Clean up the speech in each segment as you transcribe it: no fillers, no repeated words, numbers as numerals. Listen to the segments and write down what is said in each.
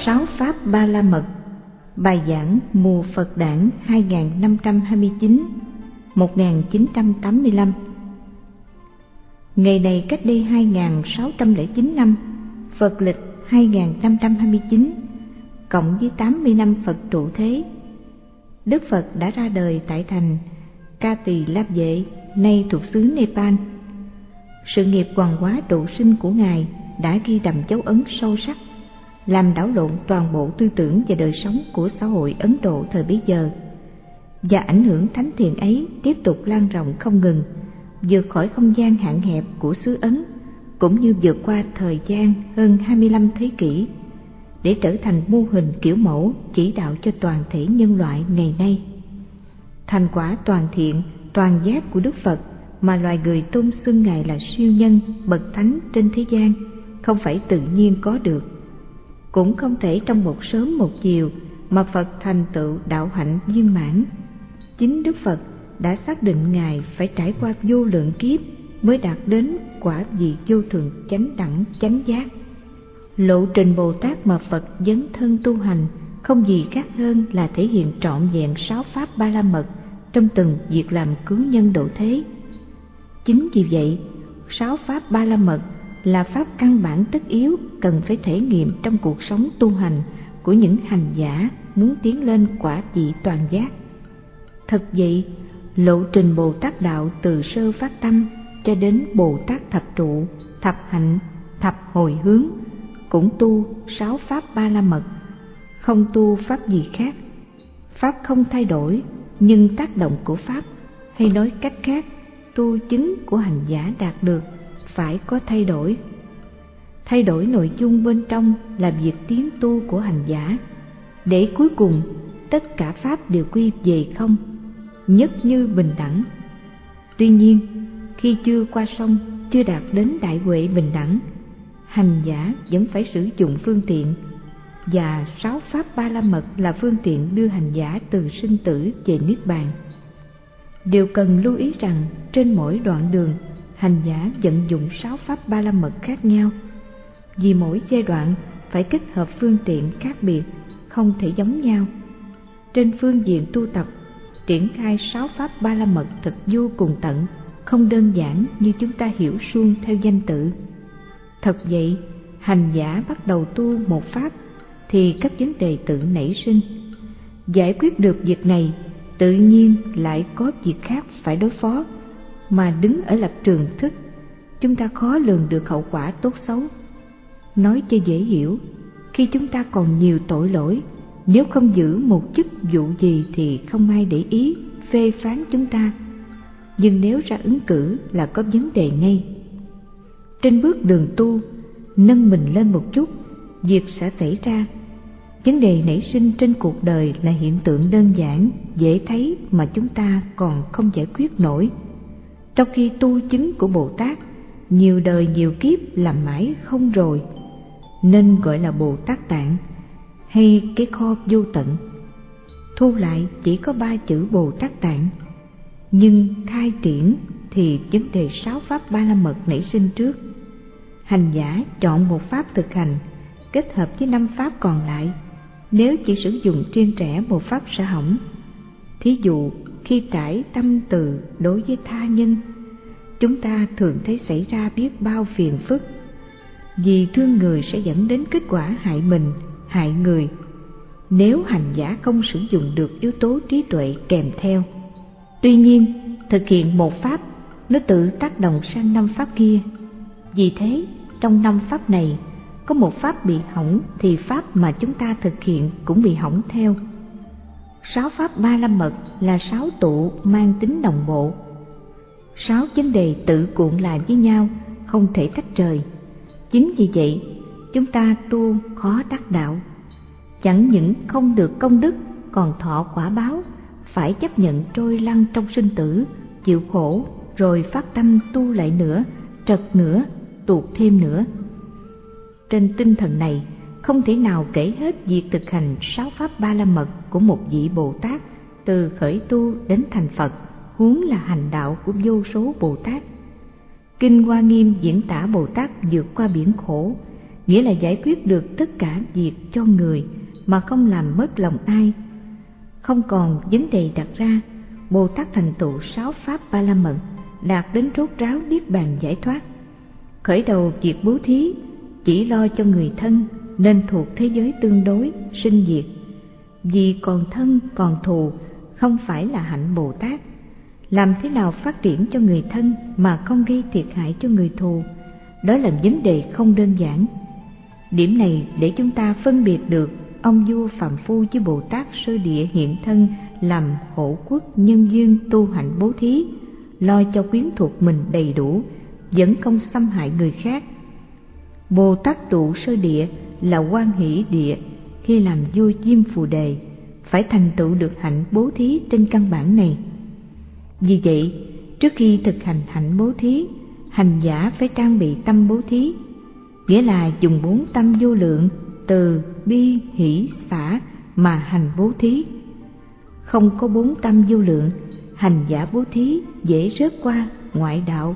Sáu Pháp Ba La Mật. Bài giảng mùa Phật đản 2599-1985. Ngày này cách đây 2609 năm, Phật lịch 2529, cộng với 80 năm Phật trụ thế, Đức Phật đã ra đời tại thành Ca Tỳ Láp Vệ, nay thuộc xứ Nepal. Sự nghiệp hoàng hóa độ sinh của Ngài đã ghi đậm dấu ấn sâu sắc, làm đảo lộn toàn bộ tư tưởng và đời sống của xã hội Ấn Độ thời bấy giờ, và ảnh hưởng thánh thiện ấy tiếp tục lan rộng không ngừng, vượt khỏi không gian hạn hẹp của xứ Ấn, cũng như vượt qua thời gian hơn 25 thế kỷ, để trở thành mô hình kiểu mẫu chỉ đạo cho toàn thể nhân loại ngày nay. Thành quả toàn thiện, toàn giác của Đức Phật mà loài người tôn xưng Ngài là siêu nhân, bậc thánh trên thế gian không phải tự nhiên có được, cũng không thể trong một sớm một chiều mà Phật thành tựu đạo hạnh viên mãn. Chính Đức Phật đã xác định Ngài phải trải qua vô lượng kiếp mới đạt đến quả vị vô thường chánh đẳng chánh giác. Lộ trình Bồ Tát mà Phật dấn thân tu hành không gì khác hơn là thể hiện trọn vẹn sáu Pháp Ba La Mật trong từng việc làm cứu nhân độ thế. Chính vì vậy, sáu Pháp Ba La Mật là pháp căn bản tất yếu cần phải thể nghiệm trong cuộc sống tu hành của những hành giả muốn tiến lên quả vị toàn giác. Thật vậy, lộ trình Bồ Tát đạo từ sơ phát tâm cho đến Bồ Tát thập trụ, thập hạnh, thập hồi hướng cũng tu sáu Pháp Ba La Mật, không tu pháp gì khác. Pháp không thay đổi, nhưng tác động của Pháp, hay nói cách khác, tu chứng của hành giả đạt được phải có thay đổi. Thay đổi nội dung bên trong là việc tiến tu của hành giả, để cuối cùng tất cả Pháp đều quy về không, nhất như bình đẳng. Tuy nhiên, khi chưa qua sông, chưa đạt đến đại huệ bình đẳng, hành giả vẫn phải sử dụng phương tiện, và sáu Pháp Ba La Mật là phương tiện đưa hành giả từ sinh tử về Niết Bàn. Điều cần lưu ý rằng trên mỗi đoạn đường, hành giả vận dụng sáu Pháp Ba La Mật khác nhau, vì mỗi giai đoạn phải kết hợp phương tiện khác biệt, không thể giống nhau. Trên phương diện tu tập, triển khai sáu Pháp Ba La Mật thật vô cùng tận, không đơn giản như chúng ta hiểu suông theo danh tự. Thật vậy, hành giả bắt đầu tu một Pháp thì các vấn đề tự nảy sinh. Giải quyết được việc này, tự nhiên lại có việc khác phải đối phó, mà đứng ở lập trường thức, chúng ta khó lường được hậu quả tốt xấu. Nói cho dễ hiểu, khi chúng ta còn nhiều tội lỗi, nếu không giữ một chức vụ gì thì không ai để ý, phê phán chúng ta. Nhưng nếu ra ứng cử là có vấn đề ngay. Trên bước đường tu, nâng mình lên một chút, việc sẽ xảy ra. Vấn đề nảy sinh trên cuộc đời là hiện tượng đơn giản, dễ thấy mà chúng ta còn không giải quyết nổi. Trong khi tu chứng của Bồ Tát, nhiều đời nhiều kiếp làm mãi không rồi, nên gọi là Bồ Tát Tạng, hay cái kho vô tận. Thu lại chỉ có 3 chữ Bồ Tát Tạng, nhưng khai triển thì vấn đề sáu Pháp Ba La Mật nảy sinh trước. Hành giả chọn một Pháp thực hành, kết hợp với 5 Pháp còn lại. Nếu chỉ sử dụng riêng rẽ một Pháp sẽ hỏng. Thí dụ, khi trải tâm từ đối với tha nhân, chúng ta thường thấy xảy ra biết bao phiền phức. Vì thương người sẽ dẫn đến kết quả hại mình, hại người, nếu hành giả không sử dụng được yếu tố trí tuệ kèm theo. Tuy nhiên, thực hiện một Pháp, nó tự tác động sang 5 Pháp kia. Vì thế, trong 5 Pháp này, có một Pháp bị hỏng thì Pháp mà chúng ta thực hiện cũng bị hỏng theo. Sáu Pháp Ba La Mật là 6 tụ mang tính đồng bộ. 6 vấn đề tự cuộn lại với nhau, không thể tách rời. Chính vì vậy, chúng ta tu khó đắc đạo. Chẳng những không được công đức, còn thọ quả báo, phải chấp nhận trôi lăn trong sinh tử, chịu khổ, rồi phát tâm tu lại nữa, trật nữa, tuột thêm nữa. Trên tinh thần này, không thể nào kể hết việc thực hành sáu Pháp Ba La Mật của một vị Bồ Tát từ khởi tu đến thành Phật, huống là hành đạo của vô số Bồ Tát. Kinh Hoa Nghiêm diễn tả Bồ Tát vượt qua biển khổ, nghĩa là giải quyết được tất cả việc cho người mà không làm mất lòng ai. Không còn vấn đề đặt ra, Bồ Tát thành tựu 6 pháp Ba La Mật, đạt đến rốt ráo niết bàn giải thoát. Khởi đầu việc bố thí chỉ lo cho người thân nên thuộc thế giới tương đối sinh diệt, vì còn thân còn thù không phải là hạnh Bồ Tát. Làm thế nào phát triển cho người thân mà không gây thiệt hại cho người thù, đó là vấn đề không đơn giản. Điểm này để chúng ta phân biệt được ông vua phàm phu với Bồ Tát sơ địa hiện thân làm hộ quốc nhân duyên tu hạnh bố thí, lo cho quyến thuộc mình đầy đủ, vẫn không xâm hại người khác. Bồ Tát trụ sơ địa là Quan Hỷ địa, khi làm vua Diêm Phù Đề phải thành tựu được hạnh bố thí trên căn bản này. Vì vậy, trước khi thực hành hạnh bố thí, hành giả phải trang bị tâm bố thí, nghĩa là dùng 4 tâm vô lượng từ bi hỷ xả mà hành bố thí. Không có 4 tâm vô lượng, hành giả bố thí dễ rớt qua ngoại đạo,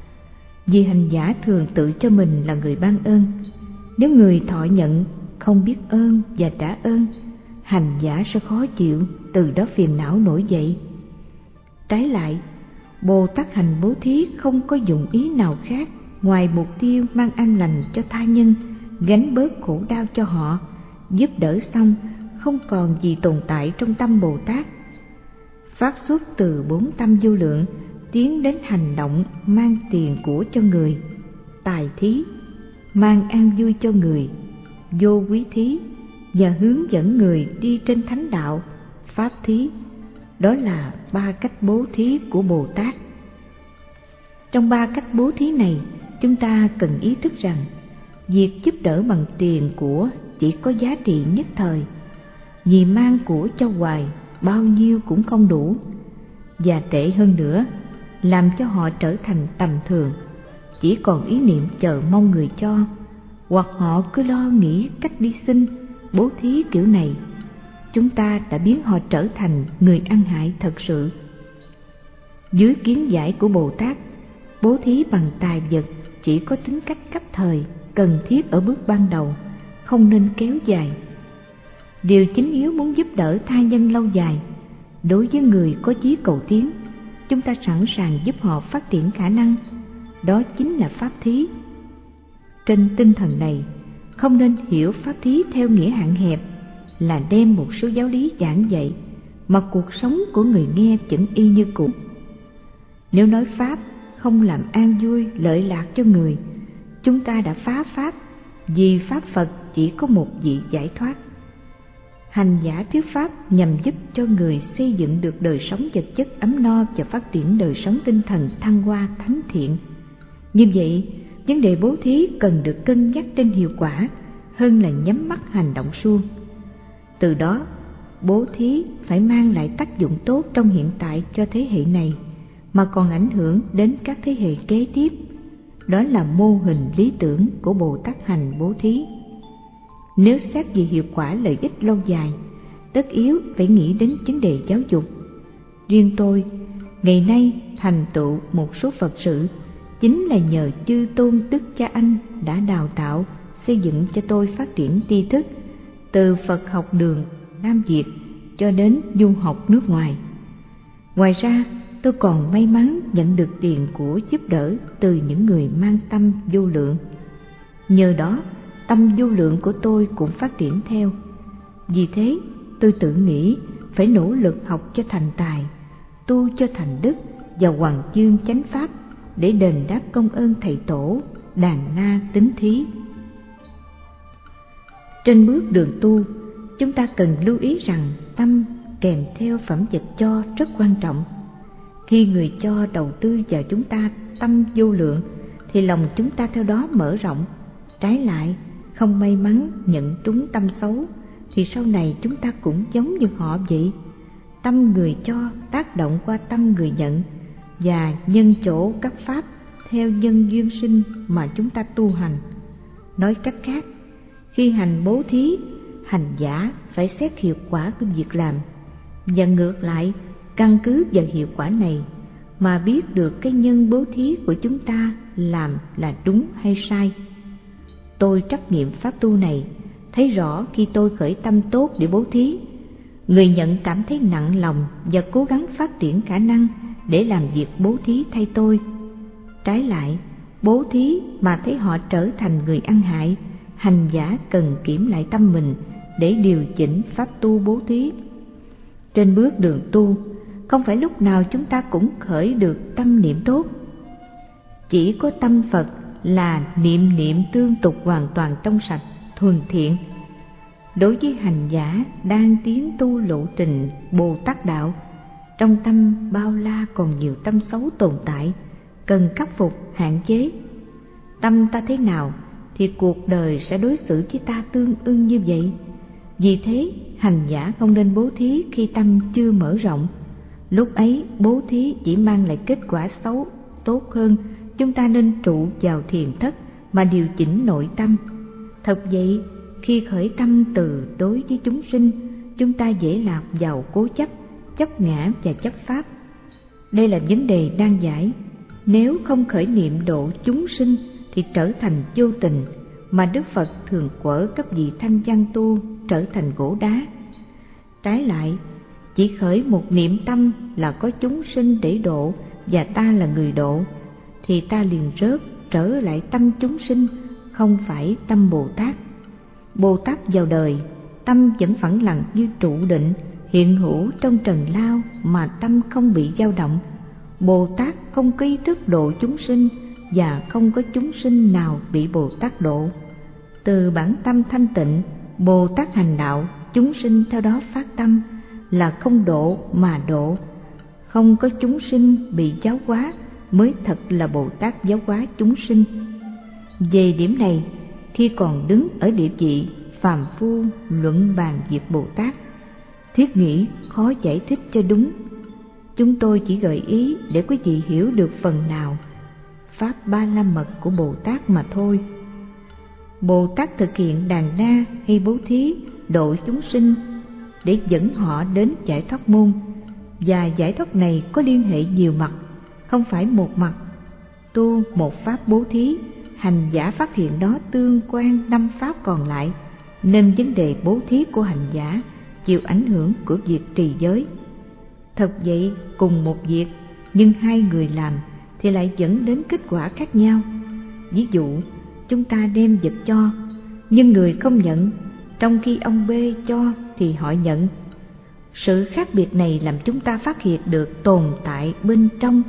vì hành giả thường tự cho mình là người ban ơn. Nếu người thọ nhận không biết ơn và trả ơn, hành giả sẽ khó chịu, từ đó phiền não nổi dậy. Trái lại, Bồ Tát hành bố thí không có dụng ý nào khác ngoài mục tiêu mang an lành cho tha nhân, gánh bớt khổ đau cho họ. Giúp đỡ xong không còn gì tồn tại trong tâm Bồ Tát. Phát xuất từ 4 tâm vô lượng tiến đến hành động mang tiền của cho người, tài thí, mang an vui cho người, vô quý thí, và hướng dẫn người đi trên thánh đạo, pháp thí. Đó là 3 cách bố thí của Bồ Tát. Trong 3 cách bố thí này, chúng ta cần ý thức rằng việc giúp đỡ bằng tiền của chỉ có giá trị nhất thời, vì mang của cho hoài bao nhiêu cũng không đủ, và tệ hơn nữa, làm cho họ trở thành tầm thường, chỉ còn ý niệm chờ mong người cho, hoặc họ cứ lo nghĩ cách đi xin bố thí kiểu này. Chúng ta đã biến họ trở thành người ăn hại thật sự. Dưới kiến giải của Bồ Tát, bố thí bằng tài vật chỉ có tính cách cấp thời, cần thiết ở bước ban đầu, không nên kéo dài. Điều chính yếu muốn giúp đỡ tha nhân lâu dài, đối với người có chí cầu tiến, chúng ta sẵn sàng giúp họ phát triển khả năng, đó chính là pháp thí. Trên tinh thần này, không nên hiểu pháp thí theo nghĩa hạn hẹp, là đem một số giáo lý giảng dạy mà cuộc sống của người nghe vẫn y như cũ. Nếu nói pháp không làm an vui lợi lạc cho người, chúng ta đã phá pháp, vì pháp Phật chỉ có một vị giải thoát. Hành giả thuyết pháp nhằm giúp cho người xây dựng được đời sống vật chất ấm no và phát triển đời sống tinh thần thăng hoa thánh thiện. Như vậy, vấn đề bố thí cần được cân nhắc trên hiệu quả hơn là nhắm mắt hành động suông. Từ đó, bố thí phải mang lại tác dụng tốt trong hiện tại cho thế hệ này, mà còn ảnh hưởng đến các thế hệ kế tiếp. Đó là mô hình lý tưởng của Bồ Tát hành bố thí. Nếu xét về hiệu quả lợi ích lâu dài, tất yếu phải nghĩ đến vấn đề giáo dục. Riêng tôi, ngày nay thành tựu một số Phật sự, chính là nhờ chư tôn đức cha anh đã đào tạo, xây dựng cho tôi phát triển tri thức, từ Phật học đường Nam Việt cho đến du học nước ngoài. Ngoài ra, tôi còn may mắn nhận được tiền của giúp đỡ từ những người mang tâm vô lượng. Nhờ đó, tâm vô lượng của tôi cũng phát triển theo. Vì thế, tôi tự nghĩ phải nỗ lực học cho thành tài, tu cho thành đức và hoàng chương chánh pháp để đền đáp công ơn thầy tổ, đàn na tín thí. Trên bước đường tu, chúng ta cần lưu ý rằng tâm kèm theo phẩm vật cho rất quan trọng. Khi người cho đầu tư vào chúng ta tâm vô lượng, thì lòng chúng ta theo đó mở rộng. Trái lại, không may mắn nhận trúng tâm xấu, thì sau này chúng ta cũng giống như họ vậy. Tâm người cho tác động qua tâm người nhận, và nhân chỗ các pháp theo nhân duyên sinh mà chúng ta tu hành. Nói cách khác, khi hành bố thí, hành giả phải xét hiệu quả của việc làm, và ngược lại, căn cứ vào hiệu quả này mà biết được cái nhân bố thí của chúng ta làm là đúng hay sai. Tôi trắc nghiệm pháp tu này, thấy rõ khi tôi khởi tâm tốt để bố thí, người nhận cảm thấy nặng lòng và cố gắng phát triển khả năng để làm việc bố thí thay tôi. Trái lại, bố thí mà thấy họ trở thành người ăn hại, hành giả cần kiểm lại tâm mình để điều chỉnh pháp tu bố thí. Trên bước đường tu, không phải lúc nào chúng ta cũng khởi được tâm niệm tốt. Chỉ có tâm Phật là niệm niệm tương tục hoàn toàn trong sạch, thuần thiện. Đối với hành giả đang tiến tu lộ trình Bồ Tát đạo, trong tâm bao la còn nhiều tâm xấu tồn tại, cần khắc phục hạn chế. Tâm ta thế nào thì cuộc đời sẽ đối xử với ta tương ưng như vậy. Vì thế, hành giả không nên bố thí khi tâm chưa mở rộng. Lúc ấy bố thí chỉ mang lại kết quả xấu. Tốt hơn, chúng ta nên trụ vào thiền thất mà điều chỉnh nội tâm. Thật vậy, khi khởi tâm từ đối với chúng sinh, chúng ta dễ lạc vào cố chấp, chấp ngã và chấp pháp. Đây là vấn đề nan giải. Nếu không khởi niệm độ chúng sinh thì trở thành vô tình, mà Đức Phật thường quở các vị thanh văn tu trở thành gỗ đá. Trái lại, chỉ khởi một niệm tâm là có chúng sinh để độ và ta là người độ, thì ta liền rớt trở lại tâm chúng sinh, không phải tâm Bồ Tát. Bồ Tát vào đời, tâm vẫn phẳng lặng như trụ định, hiện hữu trong trần lao mà tâm không bị dao động. Bồ Tát không có ý thức độ chúng sinh và không có chúng sinh nào bị Bồ Tát độ. Từ bản tâm thanh tịnh, Bồ Tát hành đạo, chúng sinh theo đó phát tâm, là không độ mà độ. Không có chúng sinh bị giáo hóa mới thật là Bồ Tát giáo hóa chúng sinh. Về điểm này, khi còn đứng ở địa vị phàm phu luận bàn việc Bồ Tát, thiết nghĩ khó giải thích cho đúng. Chúng tôi chỉ gợi ý để quý vị hiểu được phần nào pháp ba la mật của Bồ Tát mà thôi. Bồ Tát thực hiện đàn na hay bố thí độ chúng sinh để dẫn họ đến giải thoát môn, và giải thoát này có liên hệ nhiều mặt, không phải một mặt. Tu một pháp bố thí, hành giả phát hiện đó tương quan 5 pháp còn lại, nên vấn đề bố thí của hành giả chịu ảnh hưởng của việc trì giới. Thật vậy, cùng một việc nhưng hai người làm thì lại dẫn đến kết quả khác nhau. Ví dụ, chúng ta đem vật cho, nhưng người không nhận, trong khi ông B cho thì họ nhận. Sự khác biệt này làm chúng ta phát hiện được tồn tại bên trong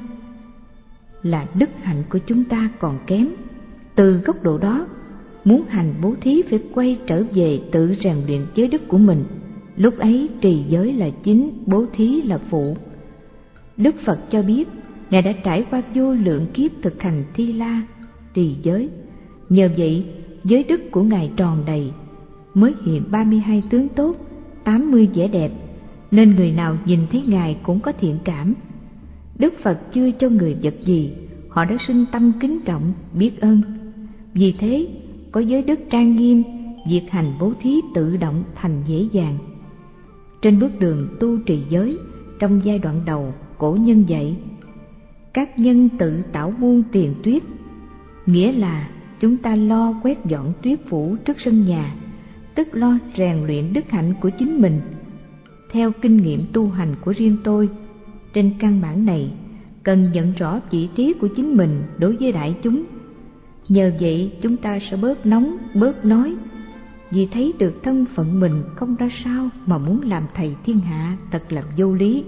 là đức hạnh của chúng ta còn kém. Từ góc độ đó, muốn hành bố thí phải quay trở về tự rèn luyện giới đức của mình. Lúc ấy trì giới là chính, bố thí là phụ. Đức Phật cho biết, Ngài đã trải qua vô lượng kiếp thực hành thi la, trì giới. Nhờ vậy, giới đức của Ngài tròn đầy, mới hiện 32 tướng tốt, 80 vẻ đẹp, nên người nào nhìn thấy Ngài cũng có thiện cảm. Đức Phật chưa cho người vật gì, họ đã sinh tâm kính trọng, biết ơn. Vì thế, có giới đức trang nghiêm, việc hành bố thí tự động thành dễ dàng. Trên bước đường tu trì giới, trong giai đoạn đầu, cổ nhân dạy: các nhân tự tạo muôn tiền tuyết, nghĩa là chúng ta lo quét dọn tuyết phủ trước sân nhà, tức lo rèn luyện đức hạnh của chính mình. Theo kinh nghiệm tu hành của riêng tôi, trên căn bản này cần nhận rõ vị trí của chính mình đối với đại chúng. Nhờ vậy chúng ta sẽ bớt nóng, bớt nói, vì thấy được thân phận mình không ra sao mà muốn làm thầy thiên hạ thật là vô lý.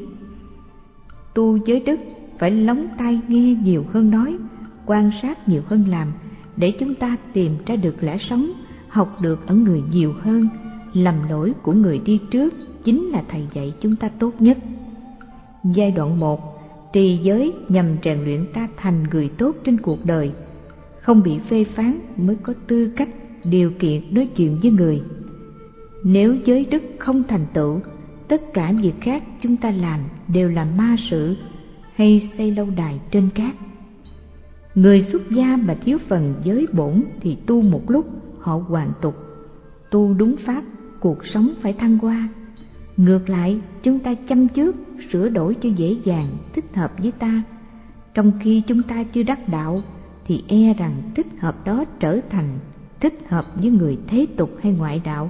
Tu giới đức phải lắng tai nghe nhiều hơn nói, quan sát nhiều hơn làm, để chúng ta tìm ra được lẽ sống, học được ở người nhiều hơn. Lầm lỗi của người đi trước chính là thầy dạy chúng ta tốt nhất. Giai đoạn 1, trì giới nhằm rèn luyện ta thành người tốt trên cuộc đời, không bị phê phán mới có tư cách, điều kiện nói chuyện với người. Nếu giới đức không thành tựu, tất cả việc khác chúng ta làm đều là ma sự hay xây lâu đài trên cát. Người xuất gia mà thiếu phần giới bổn thì tu một lúc họ hoàn tục. Tu đúng pháp, cuộc sống phải thăng hoa. Ngược lại, chúng ta chăm trước, sửa đổi cho dễ dàng, thích hợp với ta. Trong khi chúng ta chưa đắc đạo thì e rằng thích hợp đó trở thành thích hợp với người thế tục hay ngoại đạo.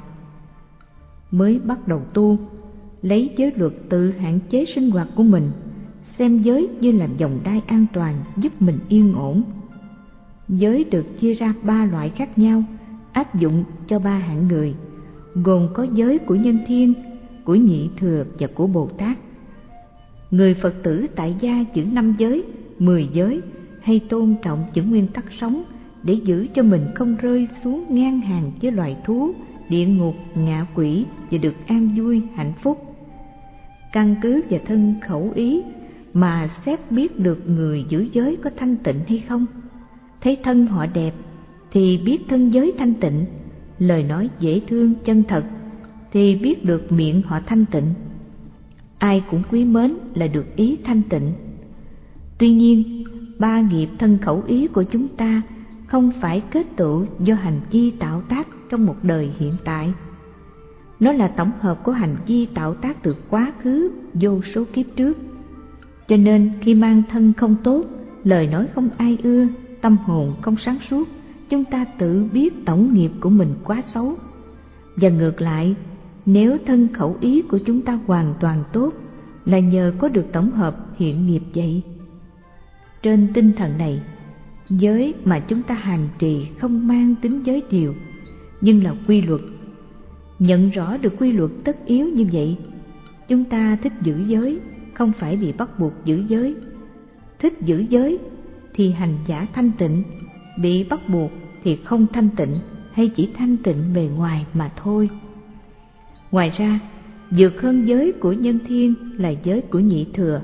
Mới bắt đầu tu, lấy giới luật tự hạn chế sinh hoạt của mình, xem giới như là vòng đai an toàn giúp mình yên ổn. Giới được chia ra 3 loại khác nhau, áp dụng cho 3 hạng người, gồm có giới của nhân thiên, của nhị thừa và của Bồ Tát. Người Phật tử tại gia giữ 5 giới, 10 giới hay tôn trọng những nguyên tắc sống để giữ cho mình không rơi xuống ngang hàng với loài thú, địa ngục, ngạ quỷ và được an vui, hạnh phúc. Căn cứ vào thân khẩu ý mà xét biết được người giữ giới có thanh tịnh hay không. Thấy thân họ đẹp thì biết thân giới thanh tịnh, lời nói dễ thương chân thật thì biết được miệng họ thanh tịnh. Ai cũng quý mến là được ý thanh tịnh. Tuy nhiên, 3 nghiệp thân khẩu ý của chúng ta không phải kết tụ do hành vi tạo tác trong một đời hiện tại. Nó là tổng hợp của hành vi tạo tác từ quá khứ vô số kiếp trước. Cho nên khi mang thân không tốt, lời nói không ai ưa, tâm hồn không sáng suốt, chúng ta tự biết tổng nghiệp của mình quá xấu. Và ngược lại, nếu thân khẩu ý của chúng ta hoàn toàn tốt, là nhờ có được tổng hợp hiện nghiệp vậy. Trên tinh thần này, giới mà chúng ta hành trì không mang tính giới điều, nhưng là quy luật. Nhận rõ được quy luật tất yếu như vậy, chúng ta thích giữ giới, không phải bị bắt buộc giữ giới. Thích giữ giới thì hành giả thanh tịnh, bị bắt buộc thì không thanh tịnh hay chỉ thanh tịnh bề ngoài mà thôi. Ngoài ra, vượt hơn giới của nhân thiên là giới của nhị thừa,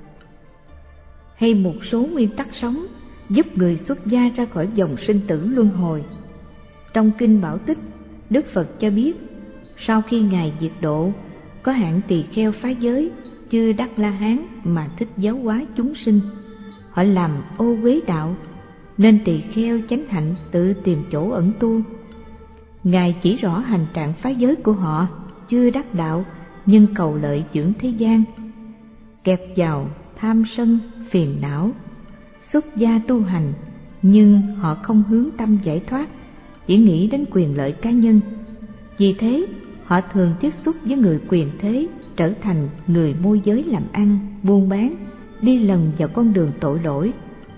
hay một số nguyên tắc sống giúp người xuất gia ra khỏi dòng sinh tử luân hồi. Trong Kinh Bảo Tích, Đức Phật cho biết, sau khi Ngài diệt độ, có hạng tỳ kheo phá giới, chưa đắc La Hán mà thích giáo hóa chúng sinh. Họ làm ô uế đạo, nên tỳ kheo chánh hạnh tự tìm chỗ ẩn tu. Ngài chỉ rõ hành trạng phá giới của họ, chưa đắc đạo nhưng cầu lợi dưỡng thế gian, kẹp vào tham sân phiền não. Xuất gia tu hành nhưng họ không hướng tâm giải thoát, chỉ nghĩ đến quyền lợi cá nhân. Vì thế họ thường tiếp xúc với người quyền thế, trở thành người môi giới làm ăn, buôn bán, đi lần vào con đường tội lỗi.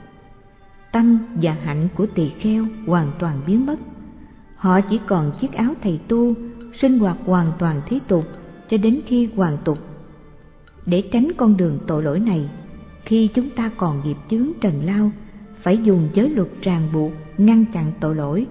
Tâm và hạnh của tỳ kheo hoàn toàn biến mất. Họ chỉ còn chiếc áo thầy tu, sinh hoạt hoàn toàn thế tục cho đến khi hoàn tục. Để tránh con đường tội lỗi này, khi chúng ta còn nghiệp chướng trần lao, phải dùng giới luật ràng buộc ngăn chặn tội lỗi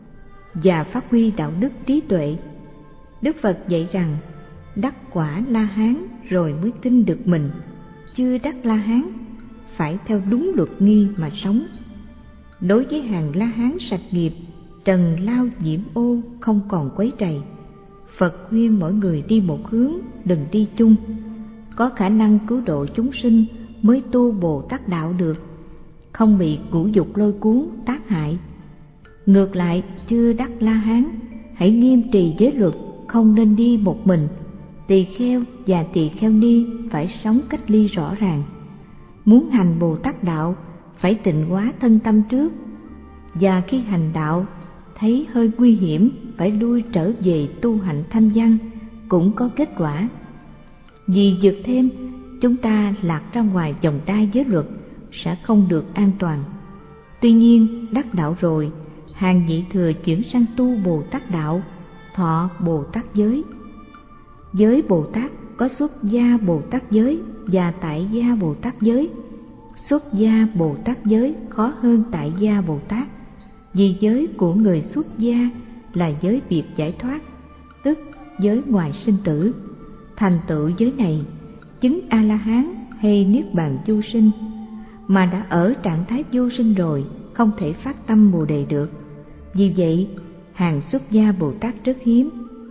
và phát huy đạo đức trí tuệ. Đức Phật dạy rằng đắc quả La Hán rồi mới tin được mình, chưa đắc La Hán phải theo đúng luật nghi mà sống. Đối với hàng La Hán sạch nghiệp, trần lao nhiễm ô không còn quấy rầy, Phật khuyên mỗi người đi một hướng, đừng đi chung. Có khả năng cứu độ chúng sinh mới tu Bồ Tát đạo được, không bị ngũ dục lôi cuốn tác hại. Ngược lại, chưa đắc La Hán, hãy nghiêm trì giới luật, không nên đi một mình. Tỳ kheo và tỳ kheo ni phải sống cách ly rõ ràng. Muốn hành Bồ Tát đạo phải tịnh hóa thân tâm trước, và khi hành đạo thấy hơi nguy hiểm phải lui trở về tu hạnh thanh văn cũng có kết quả. Vì vượt thêm, chúng ta lạc ra ngoài vòng đai giới luật sẽ không được an toàn. Tuy nhiên đắc đạo rồi, hàng nhị thừa chuyển sang tu Bồ Tát đạo, thọ Bồ Tát giới. Giới Bồ Tát có xuất gia Bồ Tát giới và tại gia Bồ Tát giới. Xuất gia Bồ Tát giới khó hơn tại gia Bồ Tát, vì giới của người xuất gia là giới biệt giải thoát, tức giới ngoài sinh tử. Thành tựu giới này, chứng A-la-hán hay niết bàn vô sinh, mà đã ở trạng thái vô sinh rồi không thể phát tâm Bồ đề được. Vì vậy, hàng xuất gia Bồ Tát rất hiếm.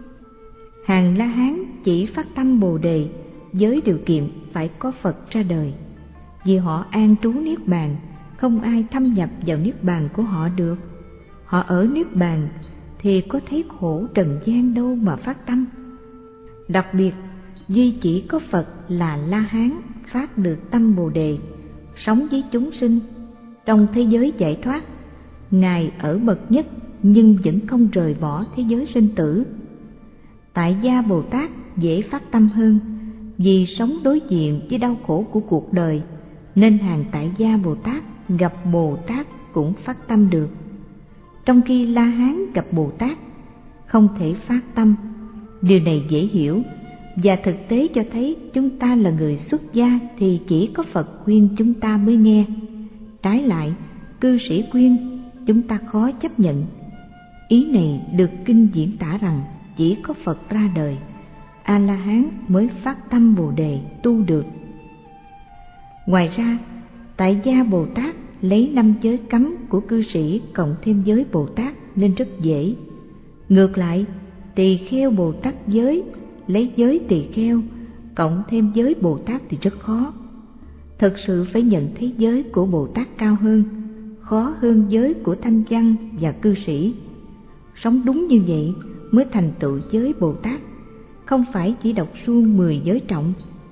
Hàng La Hán chỉ phát tâm Bồ đề với điều kiện phải có Phật ra đời. Vì họ an trú niết bàn, không ai thâm nhập vào niết bàn của họ được. Họ ở niết bàn thì có thấy khổ trần gian đâu mà phát tâm. Đặc biệt, duy chỉ có Phật là La Hán phát được tâm Bồ đề, sống với chúng sinh trong thế giới giải thoát. Ngài ở bậc nhất nhưng vẫn không rời bỏ thế giới sinh tử. Tại gia Bồ Tát dễ phát tâm hơn, vì sống đối diện với đau khổ của cuộc đời, nên hàng tại gia Bồ Tát gặp Bồ Tát cũng phát tâm được. Trong khi La Hán gặp Bồ Tát không thể phát tâm. Điều này dễ hiểu, và thực tế cho thấy chúng ta là người xuất gia thì chỉ có Phật khuyên chúng ta mới nghe. Trái lại, cư sĩ khuyên chúng ta khó chấp nhận. Ý này được kinh diễn tả rằng chỉ có Phật ra đời, A-la-hán mới phát tâm Bồ Đề tu được. Ngoài ra, tại gia Bồ Tát lấy 5 giới cấm của cư sĩ cộng thêm giới Bồ Tát nên rất dễ. Ngược lại, tỳ kheo Bồ Tát giới lấy giới tỳ kheo cộng thêm giới Bồ Tát thì rất khó. Thực sự phải nhận thấy giới của Bồ Tát cao hơn, khó hơn giới của thanh văn và cư sĩ. Sống đúng như vậy mới thành tựu giới Bồ Tát, không phải chỉ đọc suông 10 giới trọng.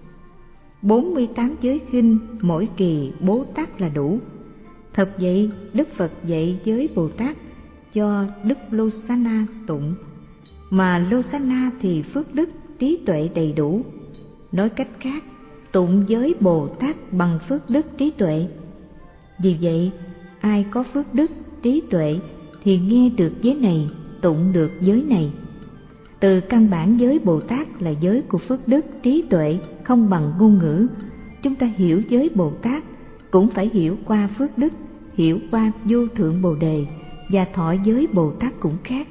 48 giới khinh mỗi kỳ Bồ Tát là đủ. Thật vậy, Đức Phật dạy giới Bồ Tát cho Đức Lô-sa-na tụng, mà Lô-sa-na thì phước đức trí tuệ đầy đủ. Nói cách khác, tụng giới Bồ Tát bằng phước đức trí tuệ. Vì vậy, ai có phước đức trí tuệ thì nghe được giới này, tụng được giới này. Từ căn bản giới Bồ Tát là giới của phước đức trí tuệ, không bằng ngôn ngữ. Chúng ta hiểu giới Bồ Tát cũng phải hiểu qua phước đức, hiểu qua vô thượng Bồ Đề, và thọ giới Bồ Tát cũng khác.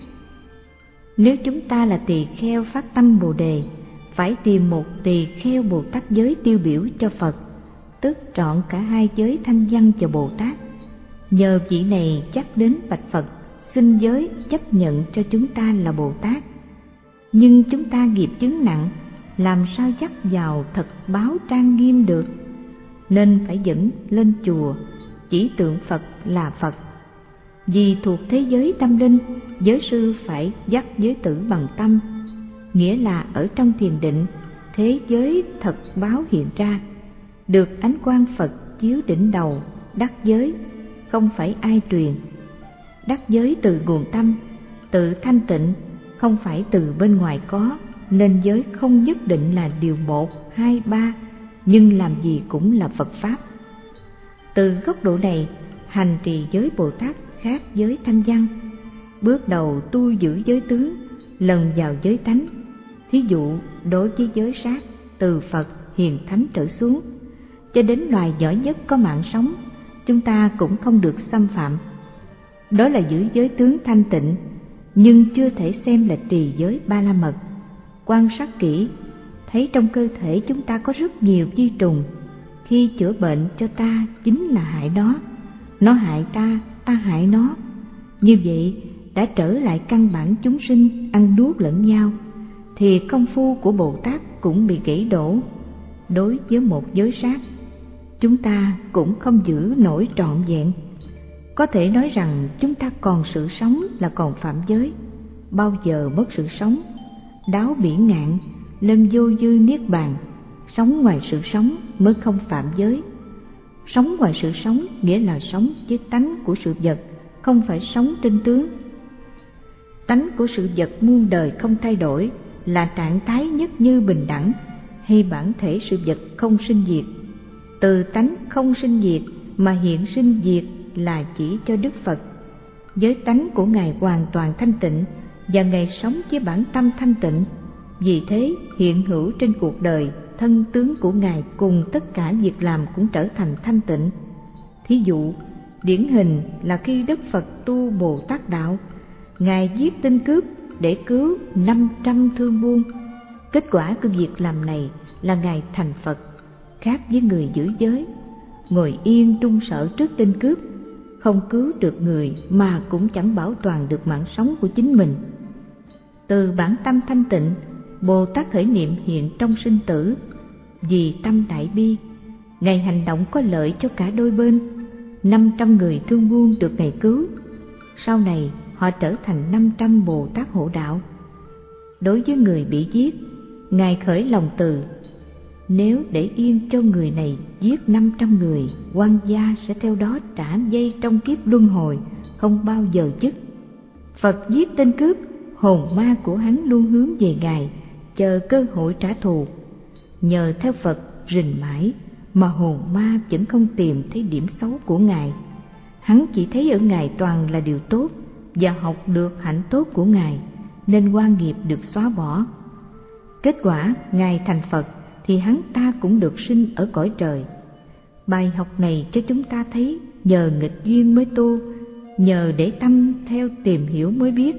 Nếu chúng ta là tỳ kheo phát tâm Bồ Đề, phải tìm một tỳ kheo Bồ Tát giới tiêu biểu cho Phật, tức trọn cả 2 giới thanh văn cho Bồ Tát. Nhờ vị này chắc đến bạch Phật, xin giới chấp nhận cho chúng ta là Bồ Tát. Nhưng chúng ta nghiệp chướng nặng, làm sao dắt vào thật báo trang nghiêm được, nên phải dẫn lên chùa chỉ tượng Phật là Phật. Vì thuộc thế giới tâm linh, giới sư phải dắt giới tử bằng tâm, nghĩa là ở trong thiền định, thế giới thật báo hiện ra, được ánh quang Phật chiếu đỉnh đầu, đắc giới, không phải ai truyền. Đắc giới từ nguồn tâm, tự thanh tịnh, không phải từ bên ngoài có, nên giới không nhất định là điều 1, 2, 3, nhưng làm gì cũng là Phật Pháp. Từ góc độ này, hành trì giới Bồ Tát khác giới thanh văn. Bước đầu tu giữ giới tướng, lần vào giới tánh. Thí dụ, đối với giới sát, từ Phật, hiền thánh trở xuống, cho đến loài nhỏ nhất có mạng sống, chúng ta cũng không được xâm phạm. Đó là giữ giới tướng thanh tịnh, nhưng chưa thể xem là trì giới Ba La Mật. Quan sát kỹ, thấy trong cơ thể chúng ta có rất nhiều vi trùng. Khi chữa bệnh cho ta chính là hại nó hại ta, ta hại nó. Như vậy đã trở lại căn bản chúng sinh ăn nuốt lẫn nhau, thì công phu của Bồ Tát cũng bị gãy đổ. Đối với một giới sát, chúng ta cũng không giữ nổi trọn vẹn. Có thể nói rằng chúng ta còn sự sống là còn phạm giới. Bao giờ mất sự sống, đáo bỉ ngạn, lên vô dư niết bàn, sống ngoài sự sống mới không phạm giới. Sống ngoài sự sống nghĩa là sống với tánh của sự vật, không phải sống trên tướng. Tánh của sự vật muôn đời không thay đổi là trạng thái nhất như bình đẳng, hay bản thể sự vật không sinh diệt. Từ tánh không sinh diệt mà hiện sinh diệt là chỉ cho Đức Phật. Giới tánh của Ngài hoàn toàn thanh tịnh, và Ngài sống với bản tâm thanh tịnh. Vì thế hiện hữu trên cuộc đời, thân tướng của Ngài cùng tất cả việc làm cũng trở thành thanh tịnh. Thí dụ, điển hình là khi Đức Phật tu Bồ Tát Đạo, Ngài giết tinh cướp để cứu 500 thương buôn. Kết quả của việc làm này là Ngài thành Phật, khác với người giữ giới, ngồi yên trung sợ trước tên cướp, không cứu được người mà cũng chẳng bảo toàn được mạng sống của chính mình. Từ bản tâm thanh tịnh, Bồ Tát khởi niệm hiện trong sinh tử. Vì tâm đại bi, Ngài hành động có lợi cho cả đôi bên. 500 người thương buôn được Ngài cứu, sau này họ trở thành 500 Bồ Tát hộ đạo. Đối với người bị giết, Ngài khởi lòng từ. Nếu để yên cho người này giết 500 người, oan gia sẽ theo đó trả dây trong kiếp luân hồi, không bao giờ dứt. Phật giết tên cướp, hồn ma của hắn luôn hướng về Ngài, chờ cơ hội trả thù. Nhờ theo Phật rình mãi mà hồn ma vẫn không tìm thấy điểm xấu của Ngài. Hắn chỉ thấy ở Ngài toàn là điều tốt và học được hạnh tốt của Ngài, nên oan nghiệp được xóa bỏ. Kết quả Ngài thành Phật thì hắn ta cũng được sinh ở cõi trời. Bài học này cho chúng ta thấy nhờ nghịch duyên mới tu, nhờ để tâm theo tìm hiểu mới biết.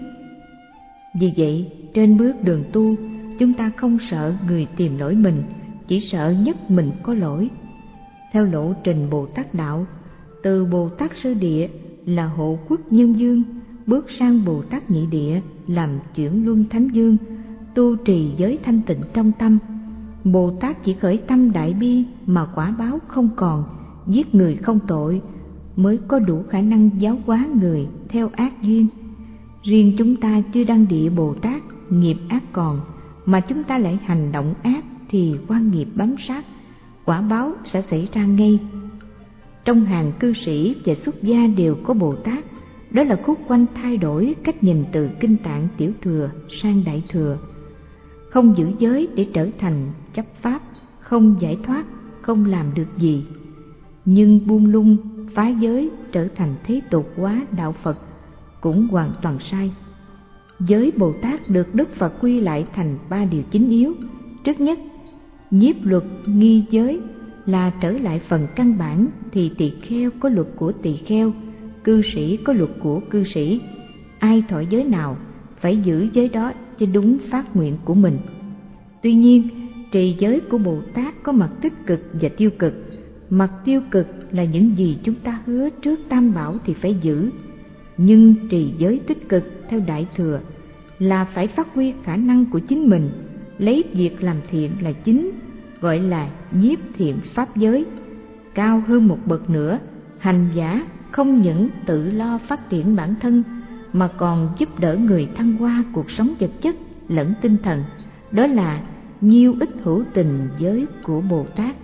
Vì vậy trên bước đường tu, chúng ta không sợ người tìm lỗi mình, chỉ sợ nhất mình có lỗi. Theo lộ trình Bồ Tát đạo, từ Bồ Tát sơ địa là hộ quốc nhân dương, bước sang Bồ Tát nhị địa làm chuyển luân thánh dương, tu trì giới thanh tịnh trong tâm. Bồ Tát chỉ khởi tâm đại bi mà quả báo không còn, giết người không tội, mới có đủ khả năng giáo hóa người theo ác duyên. Riêng chúng ta chưa đăng địa Bồ Tát, nghiệp ác còn, mà chúng ta lại hành động ác thì oan nghiệp bám sát, quả báo sẽ xảy ra ngay. Trong hàng cư sĩ và xuất gia đều có Bồ Tát, đó là khúc quanh thay đổi cách nhìn từ kinh tạng tiểu thừa sang đại thừa. Không giữ giới để trở thành chấp pháp, không giải thoát, không làm được gì. Nhưng buông lung, phá giới trở thành thế tục hóa đạo Phật cũng hoàn toàn sai. Giới Bồ Tát được Đức Phật quy lại thành 3 điều chính yếu. Trước nhất, nhiếp luật nghi giới là trở lại phần căn bản, thì tỳ kheo có luật của tỳ kheo, cư sĩ có luật của cư sĩ. Ai thọ giới nào phải giữ giới đó cho đúng phát nguyện của mình. Tuy nhiên, trì giới của Bồ Tát có mặt tích cực và tiêu cực. Mặt tiêu cực là những gì chúng ta hứa trước Tam Bảo thì phải giữ. Nhưng trì giới tích cực theo Đại Thừa là phải phát huy khả năng của chính mình, lấy việc làm thiện là chính, gọi là nhiếp thiện pháp giới. Cao hơn một bậc nữa, hành giả không những tự lo phát triển bản thân mà còn giúp đỡ người thăng hoa cuộc sống vật chất lẫn tinh thần, đó là nhiêu ích hữu tình giới của Bồ Tát.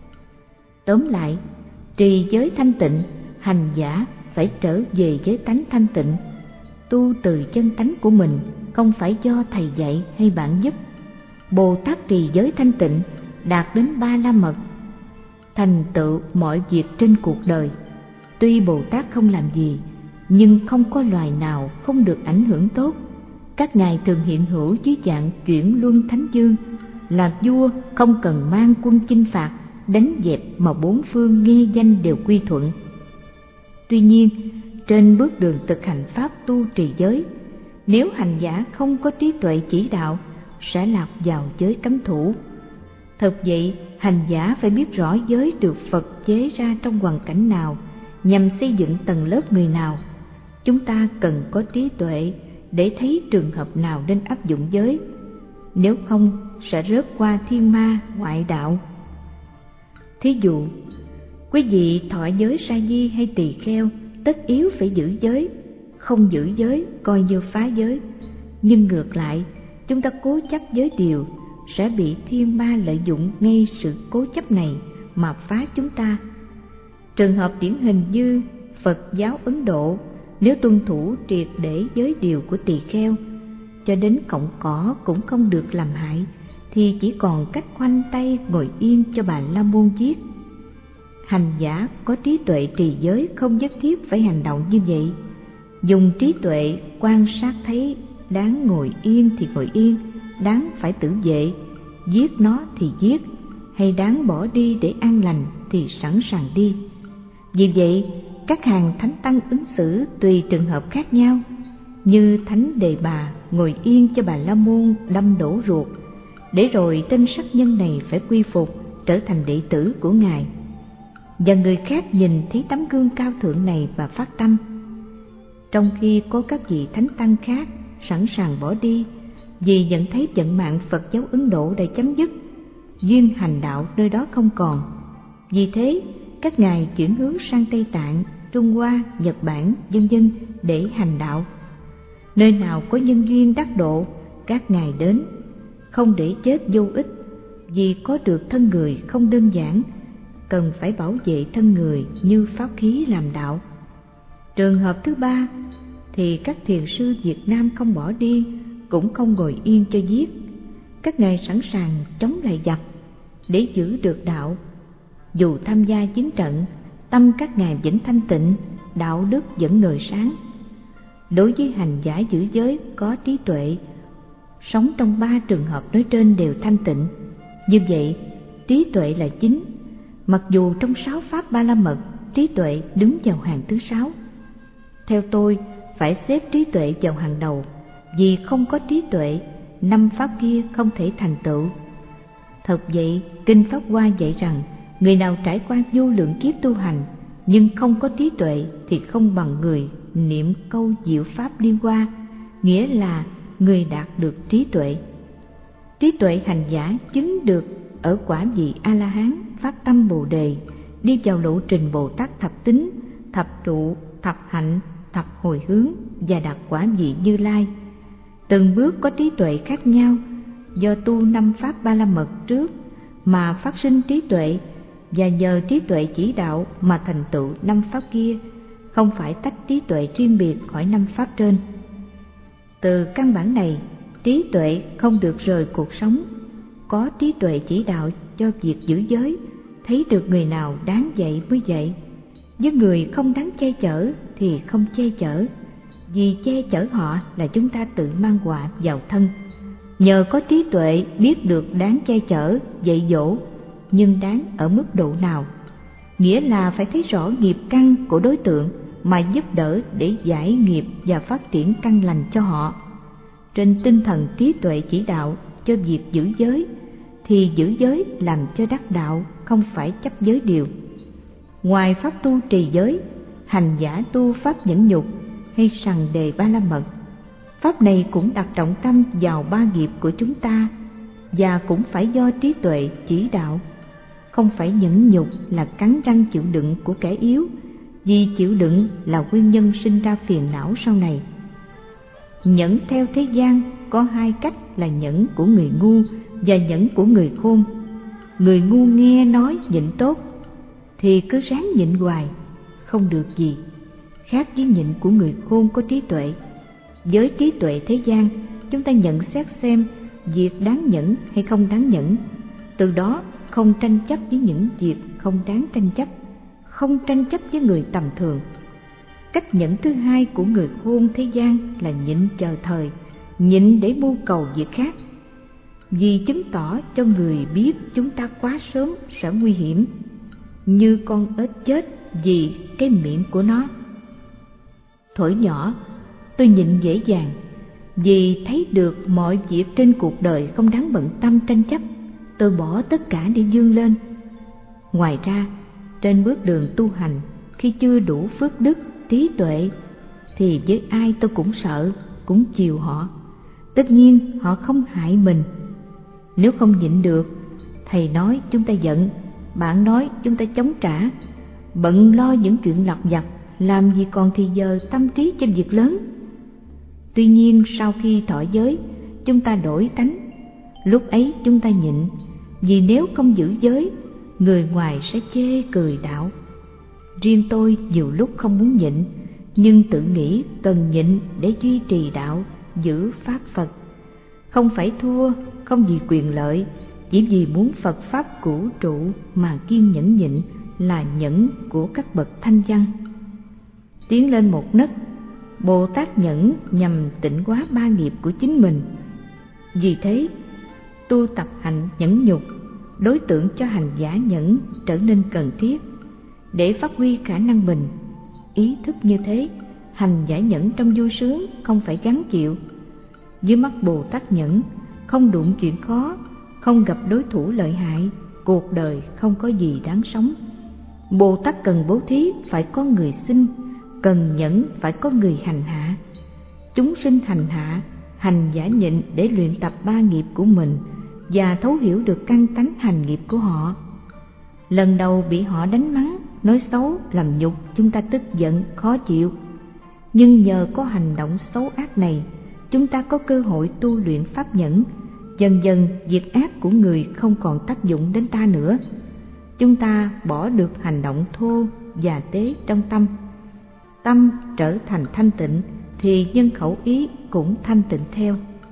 Tóm lại, trì giới thanh tịnh, hành giả phải trở về giới tánh thanh tịnh, tu từ chân tánh của mình, không phải do thầy dạy hay bạn giúp. Bồ Tát trì giới thanh tịnh, đạt đến 3 la mật, thành tựu mọi việc trên cuộc đời. Tuy Bồ Tát không làm gì, nhưng không có loài nào không được ảnh hưởng tốt. Các ngài thường hiện hữu dưới dạng chuyển luân thánh dương, làm vua không cần mang quân chinh phạt, đánh dẹp mà bốn phương nghe danh đều quy thuận. Tuy nhiên, trên bước đường thực hành pháp tu trì giới, nếu hành giả không có trí tuệ chỉ đạo, sẽ lạc vào giới cấm thủ. Thật vậy, hành giả phải biết rõ giới được Phật chế ra trong hoàn cảnh nào, nhằm xây dựng tầng lớp người nào. Chúng ta cần có trí tuệ để thấy trường hợp nào nên áp dụng giới, nếu không sẽ rớt qua thiên ma ngoại đạo. Thí dụ, quý vị thọ giới sa di hay tỳ kheo, tất yếu phải giữ giới, không giữ giới coi như phá giới. Nhưng ngược lại, chúng ta cố chấp giới điều, sẽ bị thiên ma lợi dụng ngay sự cố chấp này mà phá chúng ta. Trường hợp điển hình như Phật giáo Ấn Độ, nếu tuân thủ triệt để giới điều của tỳ kheo, cho đến cọng cỏ cũng không được làm hại, thì chỉ còn cách khoanh tay ngồi yên cho Bà La Môn giết. Hành giả có trí tuệ trì giới không nhất thiết phải hành động như vậy. Dùng trí tuệ quan sát thấy đáng ngồi yên thì ngồi yên, đáng phải tử vệ, giết nó thì giết, hay đáng bỏ đi để an lành thì sẵn sàng đi. Vì vậy, các hàng thánh tăng ứng xử tùy trường hợp khác nhau. Như Thánh Đề Bà ngồi yên cho Bà La Môn đâm đổ ruột, để rồi tên sát nhân này phải quy phục trở thành đệ tử của Ngài. Và người khác nhìn thấy tấm gương cao thượng này và phát tâm. Trong khi có các vị thánh tăng khác sẵn sàng bỏ đi vì nhận thấy vận mạng Phật giáo Ấn Độ đã chấm dứt, duyên hành đạo nơi đó không còn. Vì thế, các ngài chuyển hướng sang Tây Tạng, Trung Hoa, Nhật Bản, vân vân để hành đạo. Nơi nào có nhân duyên đắc độ, các ngài đến, không để chết vô ích, vì có được thân người không đơn giản, cần phải bảo vệ thân người như pháp khí làm đạo. Trường hợp thứ ba thì các thiền sư Việt Nam không bỏ đi, cũng không ngồi yên cho giết. Các ngài sẵn sàng chống lại giặc để giữ được đạo. Dù tham gia chiến trận, tâm các ngài vẫn thanh tịnh, đạo đức vẫn ngời sáng. Đối với hành giả giữ giới có trí tuệ, sống trong 3 trường hợp nói trên đều thanh tịnh. Như vậy, trí tuệ là chính. Mặc dù trong 6 pháp Ba La Mật, trí tuệ đứng vào hàng thứ 6. Theo tôi, phải xếp trí tuệ vào hàng đầu, vì không có trí tuệ, 5 pháp kia không thể thành tựu. Thật vậy, Kinh Pháp Hoa dạy rằng, người nào trải qua vô lượng kiếp tu hành nhưng không có trí tuệ thì không bằng người niệm câu diệu pháp Liên Hoa, nghĩa là người đạt được trí tuệ. Trí tuệ hành giả chứng được ở quả vị A-la-hán, phát tâm Bồ Đề, đi vào lộ trình Bồ Tát thập tính, thập trụ, thập hạnh, thập hồi hướng và đạt quả vị Như Lai. Từng bước có trí tuệ khác nhau, do tu 5 pháp Ba La Mật trước mà phát sinh trí tuệ, và nhờ trí tuệ chỉ đạo mà thành tựu 5 pháp kia, không phải tách trí tuệ riêng biệt khỏi 5 pháp trên. Từ căn bản này, trí tuệ không được rời cuộc sống. Có trí tuệ chỉ đạo cho việc giữ giới, thấy được người nào đáng dạy mới dạy, với người không đáng che chở thì không che chở, vì che chở họ là chúng ta tự mang họa vào thân. Nhờ có trí tuệ biết được đáng che chở, dạy dỗ, nhưng đáng ở mức độ nào, nghĩa là phải thấy rõ nghiệp căn của đối tượng mà giúp đỡ để giải nghiệp và phát triển căn lành cho họ. Trên tinh thần trí tuệ chỉ đạo cho việc giữ giới, thì giữ giới làm cho đắc đạo, không phải chấp giới điều. Ngoài pháp tu trì giới, hành giả tu pháp nhẫn nhục hay sằng đề Ba La Mật, pháp này cũng đặt trọng tâm vào 3 nghiệp của chúng ta, và cũng phải do trí tuệ chỉ đạo. Không phải nhẫn nhục là cắn răng chịu đựng của kẻ yếu, vì chịu đựng là nguyên nhân sinh ra phiền não sau này. Nhẫn theo thế gian có 2 cách là nhẫn của người ngu và nhẫn của người khôn. Người ngu nghe nói nhịn tốt thì cứ ráng nhịn hoài, không được gì, khác với nhịn của người khôn có trí tuệ. Với trí tuệ thế gian, chúng ta nhận xét xem việc đáng nhẫn hay không đáng nhẫn, từ đó không tranh chấp với những việc không đáng tranh chấp, không tranh chấp với người tầm thường. Cách nhẫn thứ 2 của người khôn thế gian là nhịn chờ thời, nhịn để mưu cầu việc khác, vì chứng tỏ cho người biết chúng ta quá sớm sẽ nguy hiểm, như con ếch chết vì cái miệng của nó. Thuở nhỏ, tôi nhịn dễ dàng, vì thấy được mọi việc trên cuộc đời không đáng bận tâm tranh chấp, tôi bỏ tất cả để vươn lên. Ngoài ra, trên bước đường tu hành, khi chưa đủ phước đức, trí tuệ, thì với ai tôi cũng sợ, cũng chiều họ. Tất nhiên họ không hại mình. Nếu không nhịn được, thầy nói chúng ta giận, bạn nói chúng ta chống trả, bận lo những chuyện lặt vặt, làm gì còn thì giờ tâm trí cho việc lớn. Tuy nhiên sau khi thọ giới, chúng ta đổi tánh. Lúc ấy chúng ta nhịn, vì nếu không giữ giới, người ngoài sẽ chê cười đạo. Riêng tôi nhiều lúc không muốn nhịn, nhưng tự nghĩ cần nhịn để duy trì đạo, giữ pháp Phật. Không phải thua, không vì quyền lợi, chỉ vì muốn Phật Pháp cửu trụ mà kiên nhẫn nhịn là nhẫn của các bậc thanh văn. Tiến lên một nấc, Bồ Tát nhẫn nhằm tịnh hóa 3 nghiệp của chính mình. Vì thế, tu tập hạnh nhẫn nhục, đối tượng cho hành giả nhẫn trở nên cần thiết để phát huy khả năng mình. Ý thức như thế, hành giả nhẫn trong vui sướng không phải gắng chịu. Dưới mắt Bồ Tát nhẫn, không đụng chuyện khó, không gặp đối thủ lợi hại, cuộc đời không có gì đáng sống. Bồ Tát cần bố thí phải có người xin, cần nhẫn phải có người hành hạ. Chúng sinh hành hạ, hành giả nhịn để luyện tập 3 nghiệp của mình và thấu hiểu được căn tánh hành nghiệp của họ. Lần đầu bị họ đánh mắng, nói xấu, làm nhục, chúng ta tức giận, khó chịu. Nhưng nhờ có hành động xấu ác này, chúng ta có cơ hội tu luyện pháp nhẫn. Dần dần việc ác của người không còn tác dụng đến ta nữa. Chúng ta bỏ được hành động thô và tế trong tâm. Tâm trở thành thanh tịnh thì nhân khẩu ý cũng thanh tịnh theo.